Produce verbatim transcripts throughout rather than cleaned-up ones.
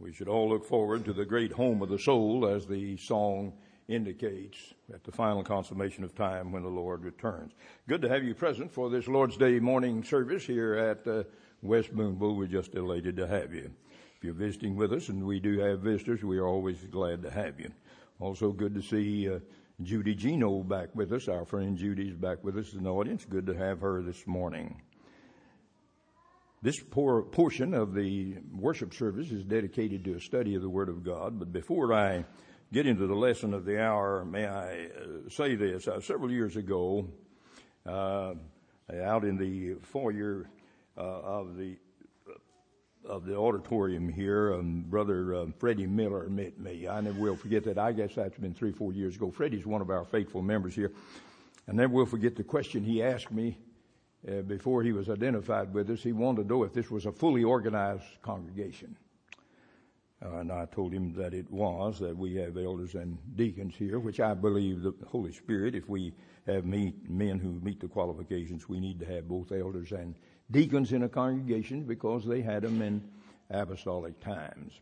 We should all look forward to the great home of the soul, as the song indicates, at the final consummation of time when the Lord returns. Good to have you present for this Lord's Day morning service here at uh, West Boonville. We're just delighted to have you. If you're visiting with us, and we do have visitors, we are always glad to have you. Also good to see uh, Judy Gino back with us. Our friend Judy's back with us in the audience. Good to have her this morning. This poor portion of the worship service is dedicated to a study of the Word of God. But before I get into the lesson of the hour, may I uh, say this. Uh, several years ago, uh, out in the foyer uh, of the of the auditorium here, um, Brother uh, Freddie Miller met me. I never will forget that. I guess that's been three, four years ago. Freddie's one of our faithful members here. I never will forget the question he asked me uh, before he was identified with us. He wanted to know if this was a fully organized congregation. Uh, and I told him that it was, that we have elders and deacons here, which I believe the Holy Spirit, if we have meet, men who meet the qualifications, we need to have both elders and deacons in a congregation because they had them in apostolic times.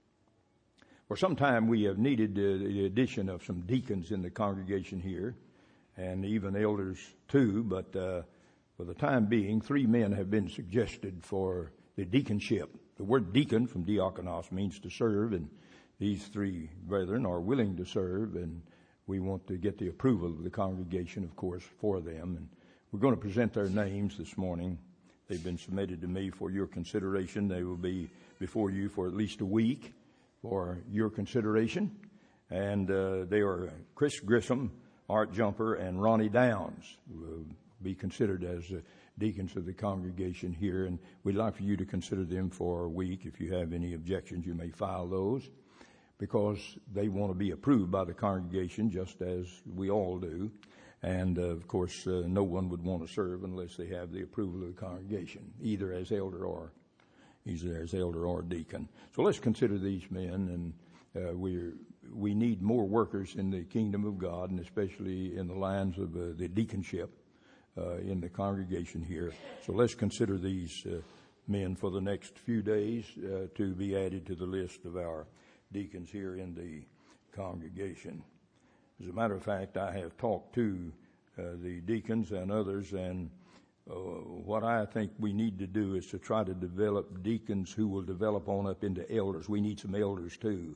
For some time we have needed uh, the addition of some deacons in the congregation here, and even elders too, but uh, for the time being, three men have been suggested for the deaconship. The word deacon from diakonos means to serve, and these three brethren are willing to serve, and we want to get the approval of the congregation, of course, for them. And we're going to present their names this morning. They've been submitted to me for your consideration. They will be before you for at least a week for your consideration. And uh, they are Chris Grissom, Art Jumper, and Ronnie Downs will be considered as uh, deacons of the congregation here. And we'd like for you to consider them for a week. If you have any objections, you may file those, because they want to be approved by the congregation just as we all do. And, uh, of course, uh, no one would want to serve unless they have the approval of the congregation, either as elder or either as elder or deacon. So let's consider these men, and uh, we we need more workers in the kingdom of God, and especially in the lines of uh, the deaconship uh, in the congregation here. So let's consider these uh, men for the next few days uh, to be added to the list of our deacons here in the congregation. As a matter of fact, I have talked to uh, the deacons and others, and uh, what I think we need to do is to try to develop deacons who will develop on up into elders. We need some elders too.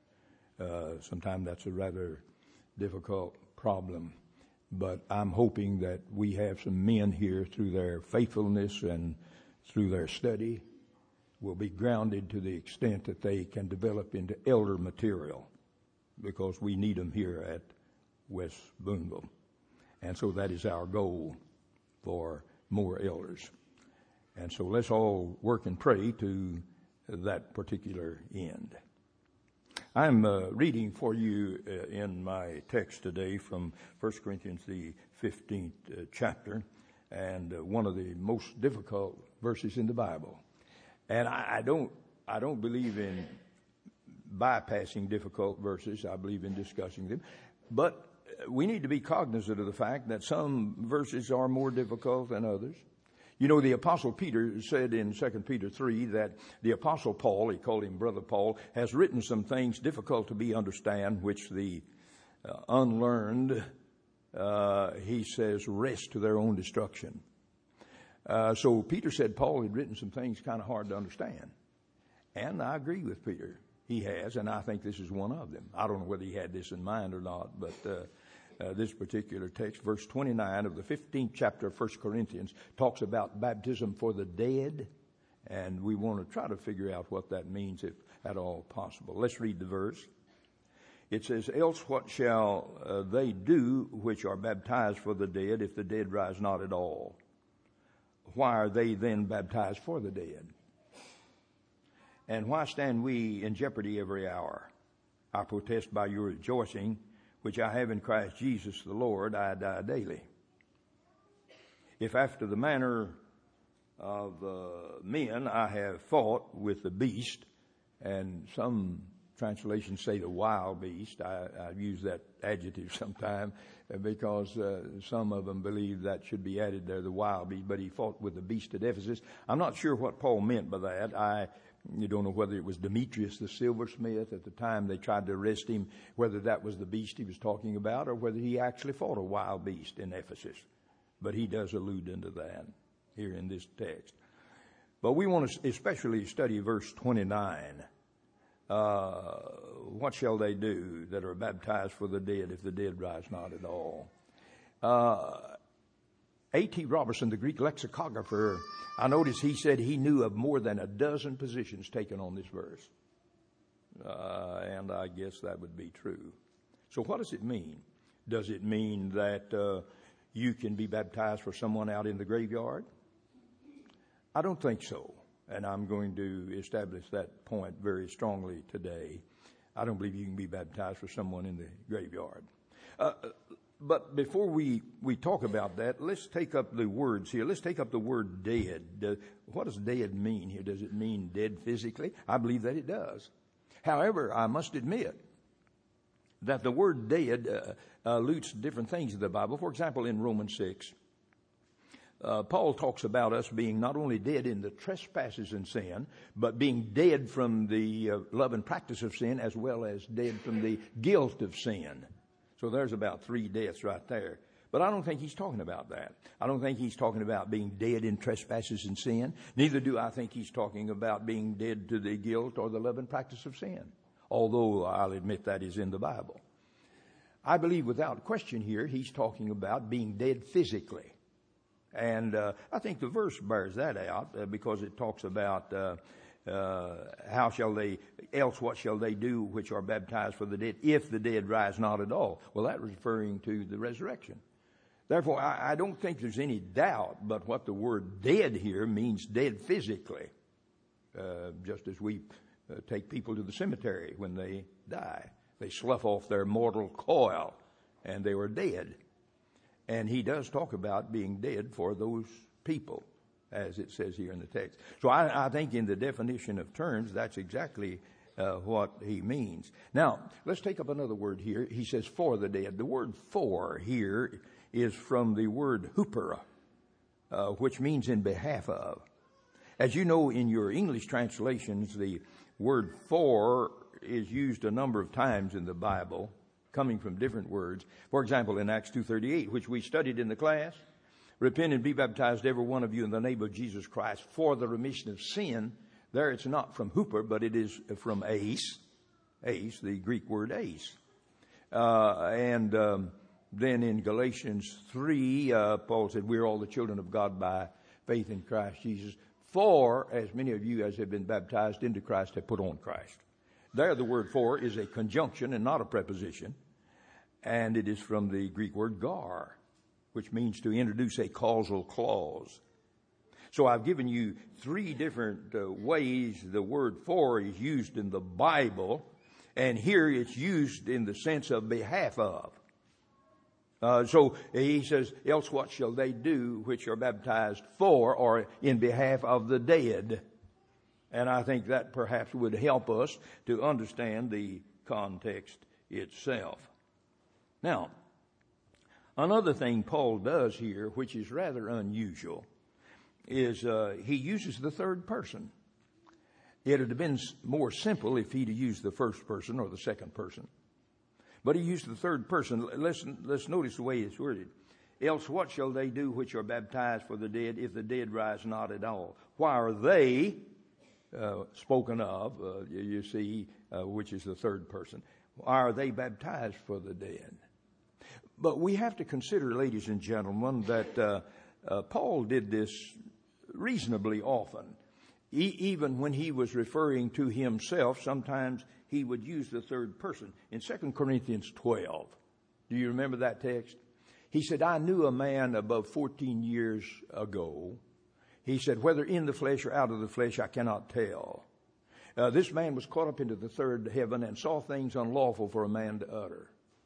Uh, sometimes that's a rather difficult problem, but I'm hoping that we have some men here through their faithfulness and through their study will be grounded to the extent that they can develop into elder material, because we need them here at West Boonville. And so that is our goal, for more elders. And so let's all work and pray to that particular end. I'm uh, reading for you uh, in my text today from First Corinthians, the fifteenth uh, chapter, and uh, one of the most difficult verses in the Bible. And I, I don't, I don't believe in bypassing difficult verses. I believe in discussing them. But we need to be cognizant of the fact that some verses are more difficult than others. You know, the Apostle Peter said in Second Peter three that the Apostle Paul, he called him Brother Paul, has written some things difficult to be understand, which the uh, unlearned, uh, he says, rest to their own destruction. Uh, so Peter said Paul had written some things kind of hard to understand. And I agree with Peter. He has, and I think this is one of them. I don't know whether he had this in mind or not, but uh, uh, this particular text, verse twenty-nine of the fifteenth chapter of First Corinthians, talks about baptism for the dead, and we want to try to figure out what that means, if at all possible. Let's read the verse. It says, "Else what shall uh, they do which are baptized for the dead, if the dead rise not at all? Why are they then baptized for the dead? And why stand we in jeopardy every hour? I protest by your rejoicing, which I have in Christ Jesus the Lord, I die daily. If after the manner of uh, men I have fought with the beast," and some translations say the wild beast. I, I've used that adjective sometime because uh, some of them believe that should be added there, the wild beast, but he fought with the beast at Ephesus. I'm not sure what Paul meant by that. I You don't know whether it was Demetrius the silversmith at the time they tried to arrest him, whether that was the beast he was talking about, or whether he actually fought a wild beast in Ephesus. But he does allude into that here in this text. But we want to especially study verse twenty-nine. Uh, what shall they do that are baptized for the dead if the dead rise not at all? Uh, A T Robertson, the Greek lexicographer, I noticed he said he knew of more than a dozen positions taken on this verse. Uh, and I guess that would be true. So what does it mean? Does it mean that uh, you can be baptized for someone out in the graveyard? I don't think so. And I'm going to establish that point very strongly today. I don't believe you can be baptized for someone in the graveyard. Uh, But before we, we talk about that, let's take up the words here. Let's take up the word dead. Uh, what does dead mean here? Does it mean dead physically? I believe that it does. However, I must admit that the word dead uh, alludes to different things in the Bible. For example, in Romans six, uh, Paul talks about us being not only dead in the trespasses and sin, but being dead from the uh, love and practice of sin, as well as dead from the guilt of sin. So there's about three deaths right there. But I don't think he's talking about that. I don't think he's talking about being dead in trespasses and sin. Neither do I think he's talking about being dead to the guilt or the love and practice of sin. Although I'll admit that is in the Bible. I believe without question here he's talking about being dead physically. And uh, I think the verse bears that out uh, because it talks about uh, Uh, how shall they, else what shall they do which are baptized for the dead, if the dead rise not at all? Well, that was referring to the resurrection. Therefore, I, I don't think there's any doubt but what the word dead here means dead physically. Uh, just as we uh, take people to the cemetery when they die. They slough off their mortal coil and they were dead. And he does talk about being dead for those people, as it says here in the text. So I, I think in the definition of terms, that's exactly uh, what he means. Now, let's take up another word here. He says for the dead. The word for here is from the word hupera, uh, which means in behalf of. As you know, in your English translations, the word for is used a number of times in the Bible, coming from different words. For example, in Acts two thirty-eight, which we studied in the class, repent and be baptized, every one of you, in the name of Jesus Christ for the remission of sin. There it's not from hooper, but it is from ace, ace, the Greek word ace. Uh, and um, then in Galatians three, uh, Paul said, we're all the children of God by faith in Christ Jesus. For, as many of you as have been baptized into Christ have put on Christ. There the word for is a conjunction and not a preposition. And it is from the Greek word gar, which means to introduce a causal clause. So I've given you three different uh, ways the word for is used in the Bible, and here it's used in the sense of behalf of. Uh, so he says, else what shall they do which are baptized for or in behalf of the dead? And I think that perhaps would help us to understand the context itself. Now, another thing Paul does here, which is rather unusual, is uh, he uses the third person. It would have been more simple if he'd have used the first person or the second person. But he used the third person. Listen, let's notice the way it's worded. Else what shall they do which are baptized for the dead if the dead rise not at all? Why are they uh, spoken of, uh, you see, uh, which is the third person? Why are they baptized for the dead? But we have to consider, ladies and gentlemen, that uh, uh, Paul did this reasonably often. E- even when he was referring to himself, sometimes he would use the third person. In Second Corinthians twelve, do you remember that text? He said, I knew a man above fourteen years ago. He said, whether in the flesh or out of the flesh, I cannot tell. Uh, this man was caught up into the third heaven and saw things unlawful for a man to utter.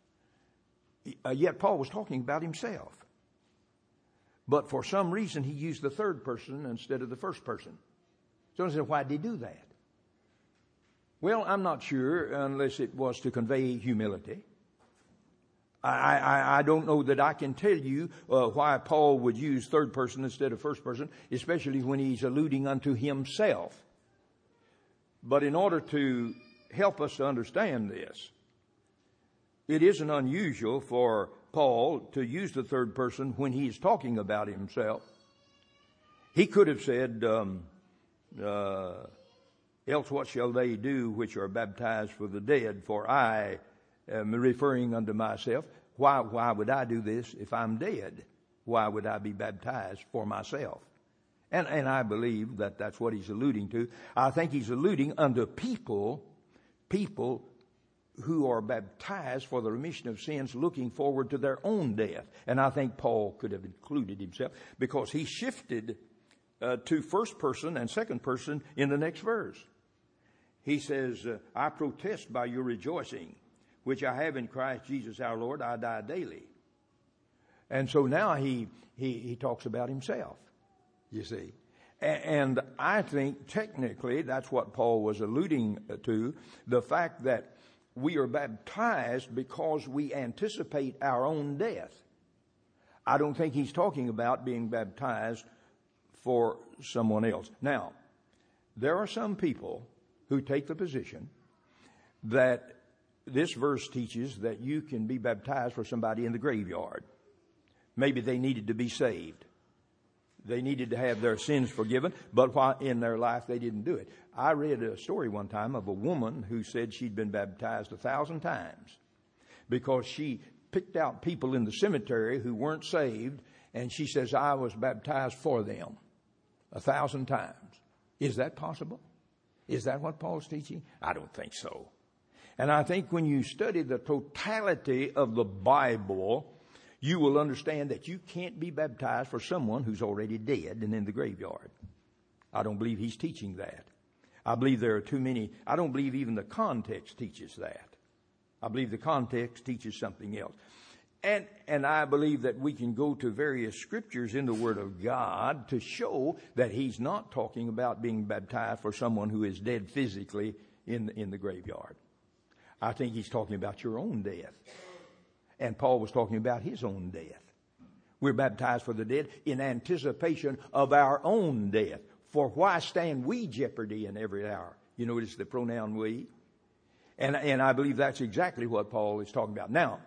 Uh, yet Paul was talking about himself. But for some reason, he used the third person instead of the first person. So I said, why did he do that? Well, I'm not sure unless it was to convey humility. I, I, I don't know that I can tell you uh, why Paul would use third person instead of first person, especially when he's alluding unto himself. But in order to help us to understand this, it isn't unusual for Paul to use the third person when he's talking about himself. He could have said, um, uh, else what shall they do which are baptized for the dead? For I am referring unto myself. Why, why would I do this if I'm dead? Why would I be baptized for myself? And, and I believe that that's what he's alluding to. I think he's alluding unto people, people who are baptized for the remission of sins looking forward to their own death. And I think Paul could have included himself because he shifted uh, to first person and second person in the next verse. He says, uh, I protest by your rejoicing, which I have in Christ Jesus our Lord, I die daily. And so now he, he, he talks about himself, you see. And I think technically that's what Paul was alluding to, the fact that we are baptized because we anticipate our own death. I don't think he's talking about being baptized for someone else. Now, there are some people who take the position that this verse teaches that you can be baptized for somebody in the graveyard. Maybe they needed to be saved. They needed to have their sins forgiven, but while in their life they didn't do it. I read a story one time of a woman who said she'd been baptized a thousand times because she picked out people in the cemetery who weren't saved, and she says, I was baptized for them a thousand times. Is that possible? Is that what Paul's teaching? I don't think so. And I think when you study the totality of the Bible, you will understand that you can't be baptized for someone who's already dead and in the graveyard. I don't believe he's teaching that. I believe there are too many. I don't believe even the context teaches that. I believe the context teaches something else. And, and I believe that we can go to various scriptures in the Word of God to show that he's not talking about being baptized for someone who is dead physically in, in the graveyard. I think he's talking about your own death. And Paul was talking about his own death. We're baptized for the dead in anticipation of our own death. For why stand we jeopardy in every hour? You notice the pronoun we. And, and I believe that's exactly what Paul is talking about. Now,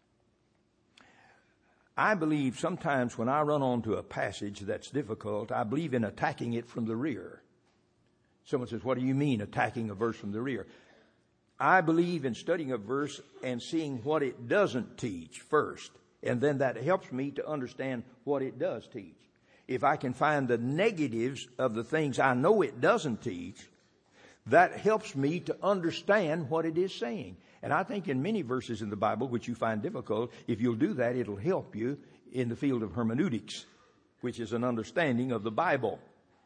I believe sometimes when I run onto a passage that's difficult, I believe in attacking it from the rear. Someone says, what do you mean attacking a verse from the rear? I believe in studying a verse and seeing what it doesn't teach first. And then that helps me to understand what it does teach. If I can find the negatives of the things I know it doesn't teach, that helps me to understand what it is saying. And I think in many verses in the Bible, which you find difficult, if you'll do that, it'll help you in the field of hermeneutics, which is an understanding of the Bible.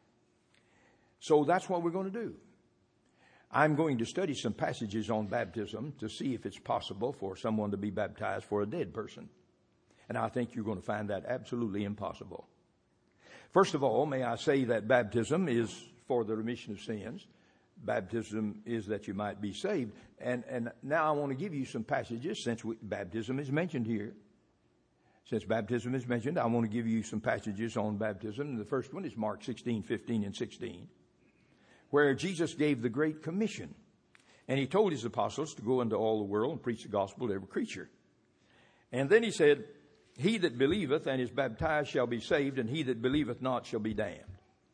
So that's what we're going to do. I'm going to study some passages on baptism to see if it's possible for someone to be baptized for a dead person. And I think you're going to find that absolutely impossible. First of all, may I say that baptism is for the remission of sins. Baptism is that you might be saved. And, and now I want to give you some passages since we, baptism is mentioned here. Since baptism is mentioned, I want to give you some passages on baptism. And the first one is Mark sixteen, fifteen, and sixteen. Where Jesus gave the Great Commission. And he told his apostles to go into all the world and preach the gospel to every creature. And then he said, he that believeth and is baptized shall be saved, and he that believeth not shall be damned.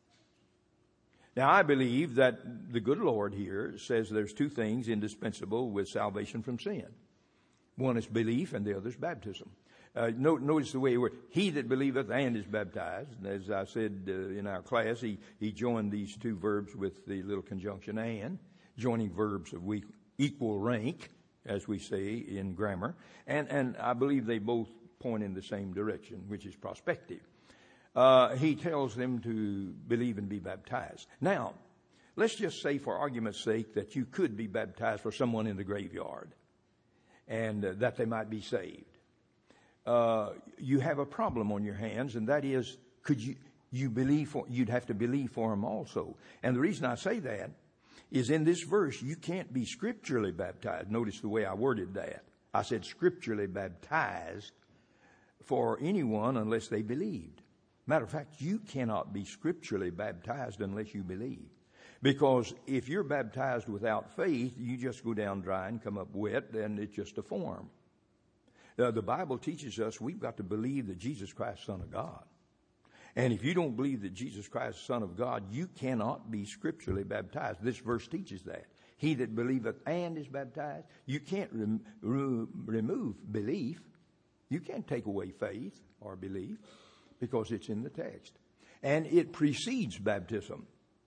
Now, I believe that the good Lord here says there's two things indispensable with salvation from sin. One is belief, and the other is baptism. Uh, note, notice the way where he that believeth and is baptized. As I said uh, in our class, he, he joined these two verbs with the little conjunction and, joining verbs of we, equal rank, as we say in grammar. And, and I believe they both point in the same direction, which is prospective. Uh, he tells them to believe and be baptized. Now, let's just say for argument's sake that you could be baptized for someone in the graveyard and uh, that they might be saved. Uh, you have a problem on your hands, and that is, could you, you believe for, you'd have to believe for them also. And the reason I say that is in this verse, you can't be scripturally baptized. Notice the way I worded that. I said scripturally baptized for anyone unless they believed. Matter of fact, you cannot be scripturally baptized unless you believe. Because if you're baptized without faith, you just go down dry and come up wet, and it's just a form. Uh, the Bible teaches us we've got to believe that Jesus Christ is the Son of God. And if you don't believe that Jesus Christ is the Son of God, you cannot be scripturally baptized. This verse teaches that. He that believeth and is baptized, you can't rem- re- remove belief. You can't take away faith or belief because it's in the text. And it precedes baptism.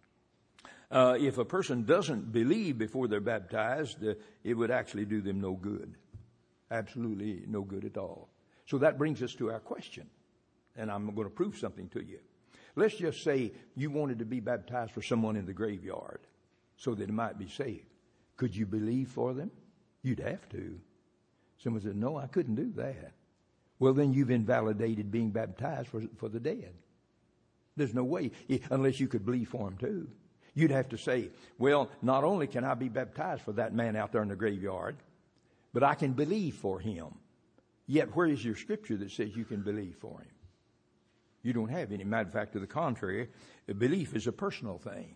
Uh, if a person doesn't believe before they're baptized, uh, it would actually do them no good. Absolutely no good at all. So that brings us to our question. And I'm going to prove something to you. Let's just say you wanted to be baptized for someone in the graveyard so that it might be saved. Could you believe for them? You'd have to. Someone said, no, I couldn't do that. Well, then you've invalidated being baptized for, for the dead. There's no way, unless you could believe for them too. You'd have to say, well, not only can I be baptized for that man out there in the graveyard, but I can believe for him. Yet where is your scripture that says you can believe for him? You don't have any. Matter of fact, to the contrary, belief is a personal thing.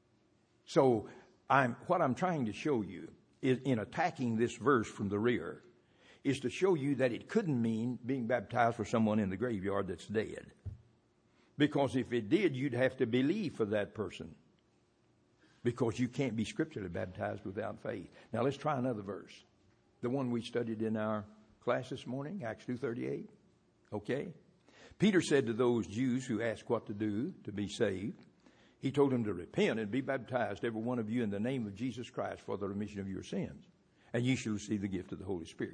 So I'm, what I'm trying to show you is, in attacking this verse from the rear, is to show you that it couldn't mean being baptized for someone in the graveyard that's dead. Because if it did, you'd have to believe for that person. Because you can't be scripturally baptized without faith. Now let's try another verse. The one we studied in our class this morning, Acts two thirty-eight. Okay? Peter said to those Jews who asked what to do to be saved, he told them to repent and be baptized, every one of you, in the name of Jesus Christ for the remission of your sins. And ye shall receive the gift of the Holy Spirit.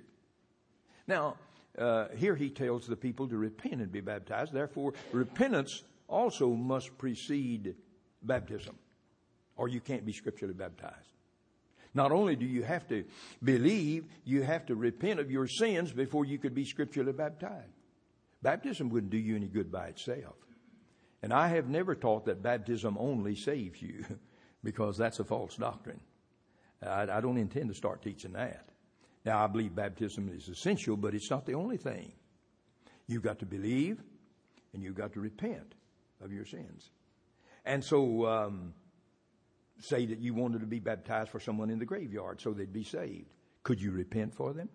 Now, uh, here he tells the people to repent and be baptized. Therefore, repentance also must precede baptism, or you can't be scripturally baptized. Not only do you have to believe, you have to repent of your sins before you could be scripturally baptized. Baptism wouldn't do you any good by itself. And I have never taught that baptism only saves you, because that's a false doctrine. I, I don't intend to start teaching that. Now, I believe baptism is essential, but it's not the only thing. You've got to believe, and you've got to repent of your sins. And so, um, say that you wanted to be baptized for someone in the graveyard so they'd be saved. Could you repent for them?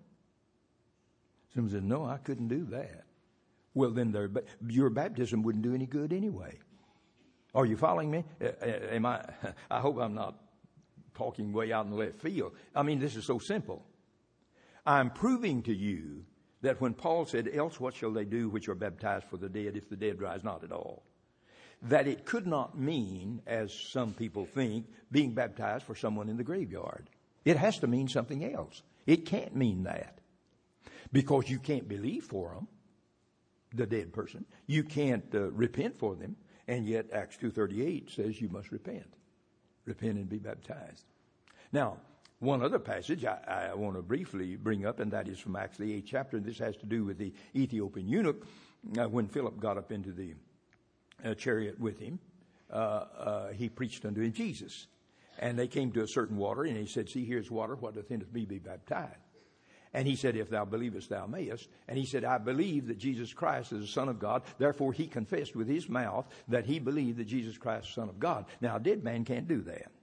Someone said, no, I couldn't do that. Well, then their, your baptism wouldn't do any good anyway. Are you following me? Am I? I hope I'm not talking way out in the left field. I mean, this is so simple. I'm proving to you that when Paul said, else what shall they do which are baptized for the dead if the dead rise not at all? That it could not mean, as some people think, being baptized for someone in the graveyard. It has to mean something else. It can't mean that. Because you can't believe for them, the dead person. You can't uh, repent for them. And yet Acts two thirty-eight says you must repent. Repent and be baptized. Now, one other passage I, I want to briefly bring up, and that is from Acts the eighth chapter. This has to do with the Ethiopian eunuch. Uh, when Philip got up into the uh, chariot with him, uh, uh, he preached unto him Jesus. And they came to a certain water, and he said, see, here's water. What doth hinders me be baptized? And he said, if thou believest, thou mayest. And he said, I believe that Jesus Christ is the Son of God. Therefore, he confessed with his mouth that he believed that Jesus Christ is the Son of God. Now, a dead man can't do that.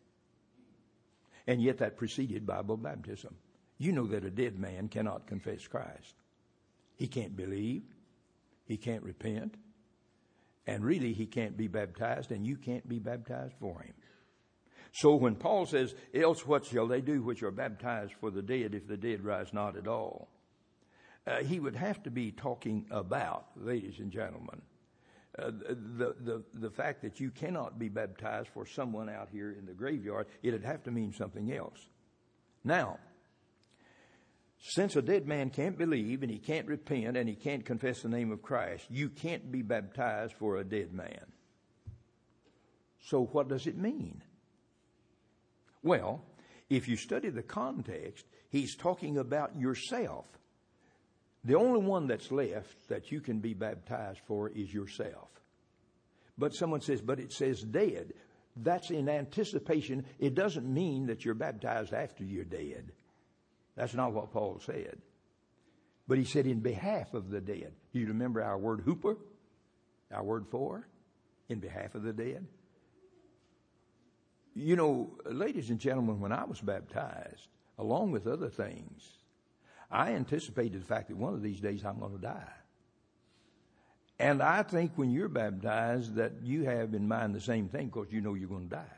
And yet that preceded Bible baptism. You know that a dead man cannot confess Christ. He can't believe. He can't repent. And really, he can't be baptized, and you can't be baptized for him. So when Paul says, else what shall they do which are baptized for the dead if the dead rise not at all? Uh, he would have to be talking about, ladies and gentlemen, uh, the, the, the fact that you cannot be baptized for someone out here in the graveyard. It'd have to mean something else. Now, since a dead man can't believe and he can't repent and he can't confess the name of Christ, you can't be baptized for a dead man. So what does it mean? Well, if you study the context, he's talking about yourself. The only one that's left that you can be baptized for is yourself. But someone says, but it says dead. That's in anticipation. It doesn't mean that you're baptized after you're dead. That's not what Paul said. But he said in behalf of the dead. You remember our word hooper? Our word for? In behalf of the dead? You know, ladies and gentlemen, when I was baptized, along with other things, I anticipated the fact that one of these days I'm going to die. And I think when you're baptized that you have in mind the same thing because you know you're going to die.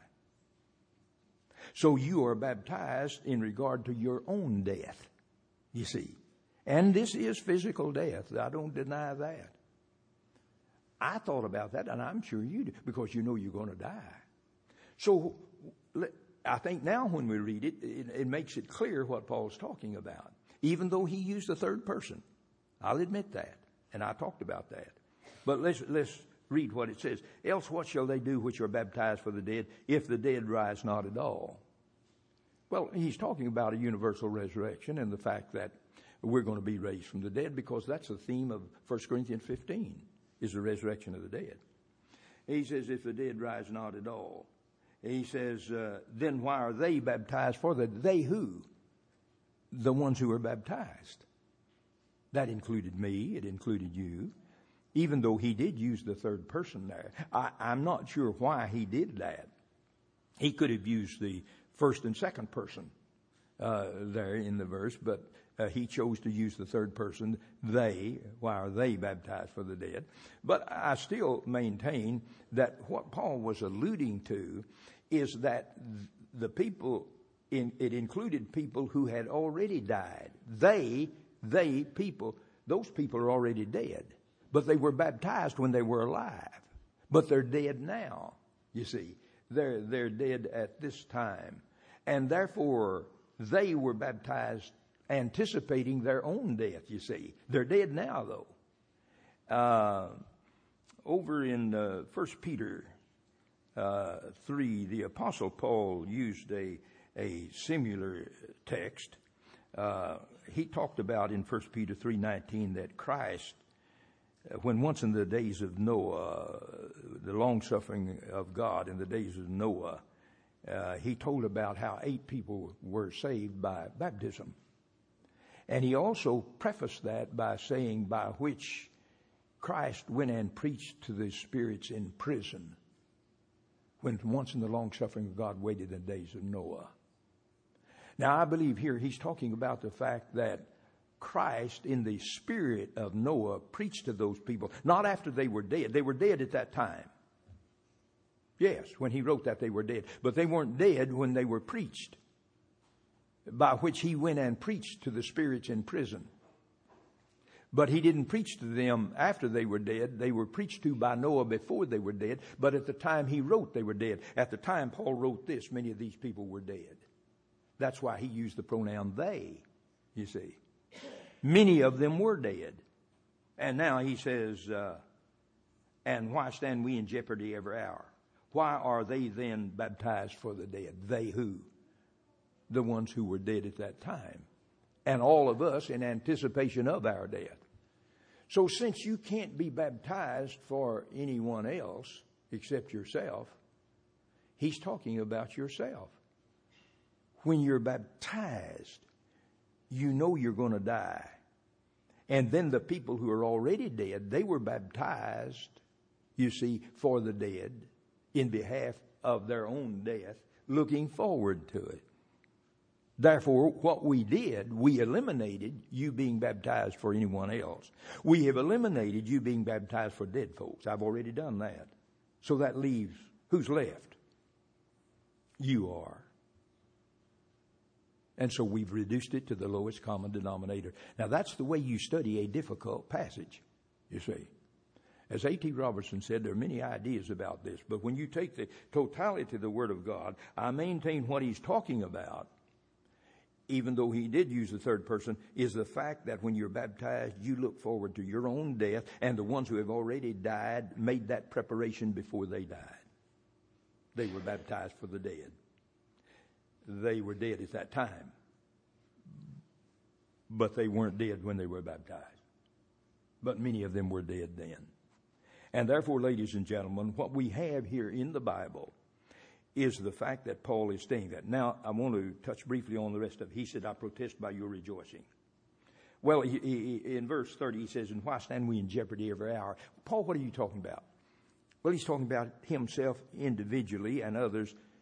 So you are baptized in regard to your own death, you see. And this is physical death. I don't deny that. I thought about that, and I'm sure you do, because you know you're going to die. So I think now when we read it, it, it makes it clear what Paul's talking about, even though he used the third person. I'll admit that, and I talked about that. But let's let's read what it says. Else what shall they do which are baptized for the dead, if the dead rise not at all? Well, he's talking about a universal resurrection and the fact that we're going to be raised from the dead, because that's the theme of First Corinthians fifteen, is the resurrection of the dead. He says, if the dead rise not at all. He says, uh, then why are they baptized for the they who? The ones who are baptized. That included me. It included you. Even though he did use the third person there. I, I'm not sure why he did that. He could have used the first and second person uh, there in the verse, but uh, he chose to use the third person. They, why are they baptized for the dead? But I still maintain that what Paul was alluding to is that the people, in, it included people who had already died. They, they people, those people are already dead. But they were baptized when they were alive. But they're dead now, you see. They're, they're dead at this time. And therefore, they were baptized anticipating their own death, you see. They're dead now, though. Uh, over in uh, First Peter uh, three, the Apostle Paul used a, a similar text. Uh, he talked about in First Peter three nineteen that Christ, when once in the days of Noah, the long-suffering of God in the days of Noah, uh, he told about how eight people were saved by baptism. And he also prefaced that by saying, by which Christ went and preached to the spirits in prison, when once in the long-suffering of God waited in the days of Noah. Now, I believe here he's talking about the fact that Christ, in the spirit of Noah, preached to those people, not after they were dead. They were dead at that time. Yes, when he wrote that, they were dead. But they weren't dead when they were preached, by which he went and preached to the spirits in prison. But he didn't preach to them after they were dead. They were preached to by Noah before they were dead. But at the time he wrote, they were dead. At the time Paul wrote this, many of these people were dead. That's why he used the pronoun they, you see. Many of them were dead. And now he says, uh, and why stand we in jeopardy every hour? Why are they then baptized for the dead? They who? The ones who were dead at that time. And all of us in anticipation of our death. So since you can't be baptized for anyone else except yourself, he's talking about yourself. When you're baptized, you know you're going to die. And then the people who are already dead, they were baptized, you see, for the dead in behalf of their own death, looking forward to it. Therefore, what we did, we eliminated you being baptized for anyone else. We have eliminated you being baptized for dead folks. I've already done that. So that leaves, who's left? You are. And so we've reduced it to the lowest common denominator. Now, that's the way you study a difficult passage, you see. As A T Robertson said, there are many ideas about this. But when you take the totality of the Word of God, I maintain what he's talking about, even though he did use the third person, is the fact that when you're baptized, you look forward to your own death, and the ones who have already died made that preparation before they died. They were baptized for the dead. They were dead at that time, but they weren't dead when they were baptized. But many of them were dead then. And therefore, ladies and gentlemen, what we have here in the Bible is the fact that Paul is saying that. Now, I want to touch briefly on the rest of it. He said, I protest by your rejoicing. Well, he, he, in verse thirty, he says, and why stand we in jeopardy every hour? Paul, what are you talking about? Well, he's talking about himself individually and others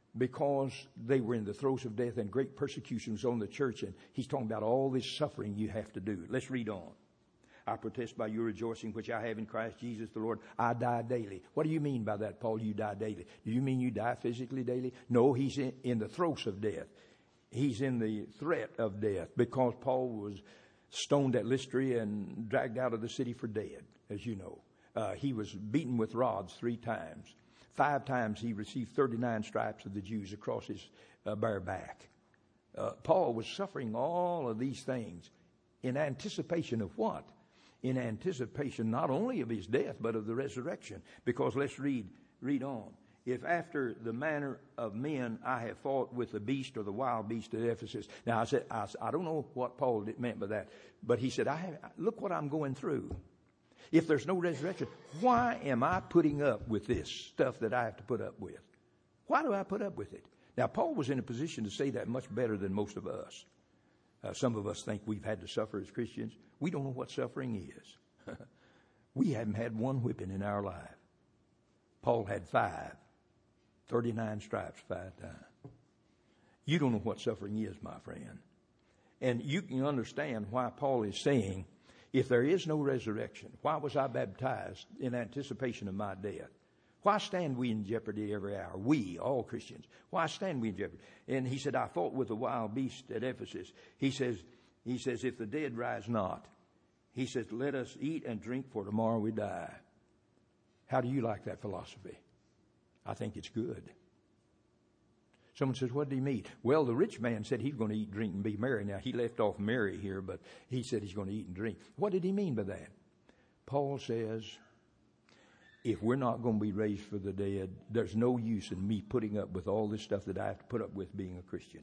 because they were in the throes of death and great persecution was on the church. And he's talking about all this suffering you have to do. Let's read on. I protest by your rejoicing, which I have in Christ Jesus the Lord. I die daily. What do you mean by that, Paul? You die daily. Do you mean you die physically daily? No, he's in, in the throes of death. He's in the threat of death because Paul was stoned at Lystra and dragged out of the city for dead, as you know. Uh, he was beaten with rods three times. Five times he received thirty-nine stripes of the Jews across his uh, bare back. Uh, Paul was suffering all of these things in anticipation of what? In anticipation not only of his death, but of the resurrection. Because let's read, read on. If after the manner of men I have fought with the beast or the wild beast at Ephesus. Now I said, I, I don't know what Paul meant by that, but he said, I have, look what I'm going through. If there's no resurrection, why am I putting up with this stuff that I have to put up with? Why do I put up with it? Now, Paul was in a position to say that much better than most of us. Uh, some of us think we've had to suffer as Christians. We don't know what suffering is. We haven't had one whipping in our life. Paul had five. thirty-nine stripes five times. You don't know what suffering is, my friend. And you can understand why Paul is saying, if there is no resurrection, why was I baptized in anticipation of my death? Why stand we in jeopardy every hour? We, all Christians. Why stand we in jeopardy? And he said, I fought with a wild beast at Ephesus. He says, he says, if the dead rise not, he says, let us eat and drink, for tomorrow we die. How do you like that philosophy? I think it's good. Someone says, what did he mean? Well, the rich man said he's going to eat, drink, and be merry. Now, he left off merry here, but he said he's going to eat and drink. What did he mean by that? Paul says, if we're not going to be raised for the dead, there's no use in me putting up with all this stuff that I have to put up with being a Christian.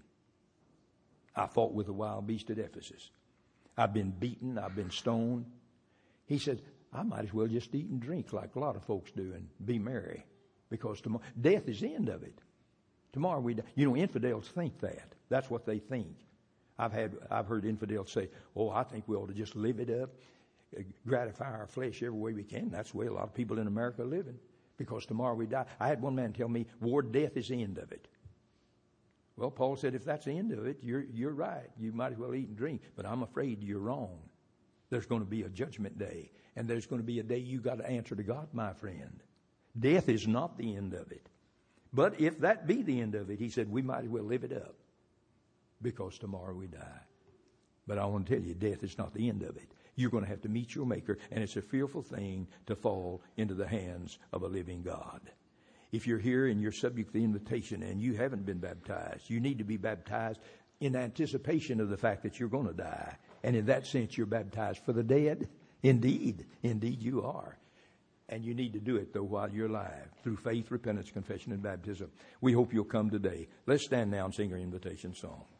I fought with a wild beast at Ephesus. I've been beaten. I've been stoned. He said, I might as well just eat and drink like a lot of folks do and be merry, because tomorrow, death is the end of it. Tomorrow we die. You know, infidels think that. That's what they think. I've had, I've heard infidels say, oh, I think we ought to just live it up, gratify our flesh every way we can. That's the way a lot of people in America are living, because tomorrow we die. I had one man tell me, Ward, death is the end of it. Well, Paul said, if that's the end of it, you're, you're right. You might as well eat and drink, but I'm afraid you're wrong. There's going to be a judgment day, and there's going to be a day you got to answer to God, my friend. Death is not the end of it. But if that be the end of it, he said, we might as well live it up, because tomorrow we die. But I want to tell you, death is not the end of it. You're going to have to meet your Maker, and it's a fearful thing to fall into the hands of a living God. If you're here and you're subject to the invitation and you haven't been baptized, you need to be baptized in anticipation of the fact that you're going to die. And in that sense, you're baptized for the dead. Indeed, indeed you are. And you need to do it, though, while you're alive, through faith, repentance, confession, and baptism. We hope you'll come today. Let's stand now and sing our invitation song.